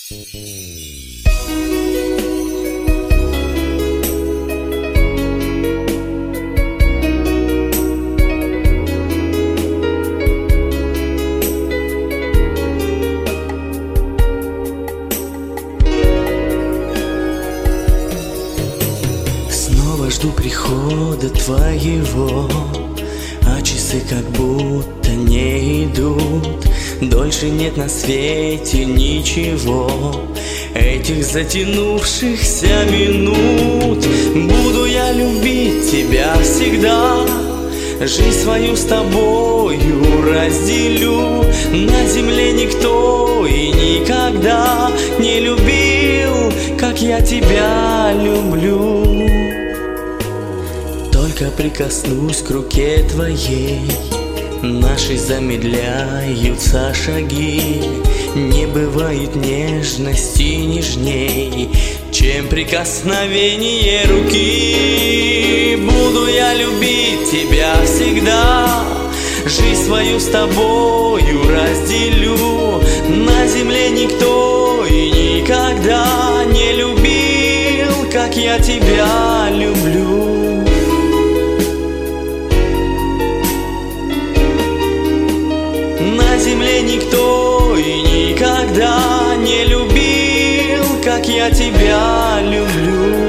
Снова жду прихода твоего, а часы как будто не идут. Дольше нет на свете ничего, этих затянувшихся минут. Буду я любить тебя всегда, жизнь свою с тобою разделю. На земле никто и никогда не любил, как я тебя люблю. Только прикоснусь к руке твоей, наши замедляются шаги. Не бывает нежности нежней, чем прикосновение руки. Буду я любить тебя всегда, жизнь свою с тобою разделю. На земле никто и никогда не любил, как я тебя люблю. На земле никто и никогда не любил, как я тебя люблю.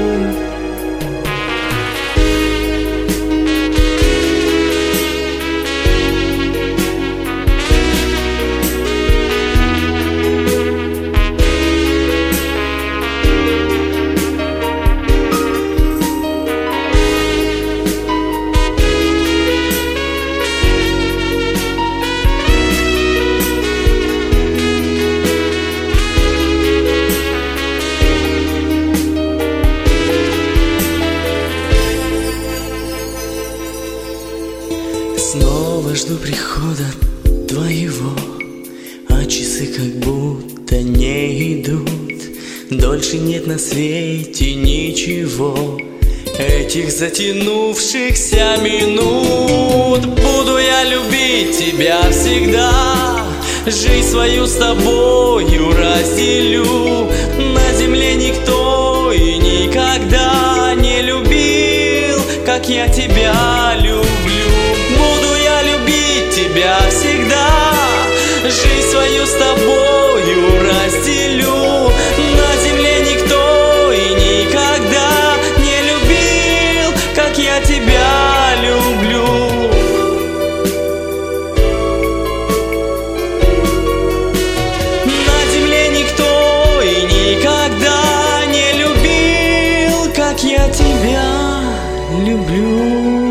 Снова жду прихода твоего, а часы как будто не идут. Дольше нет на свете ничего, этих затянувшихся минут. Буду я любить тебя всегда, жизнь свою с тобою разделю. На земле никто и никогда не любил, как я тебя люблю. Буду я любить тебя всегда, жизнь свою с тобою разделю. На земле никто и никогда не любил, как я тебя люблю. На земле никто и никогда не любил, как я тебя люблю.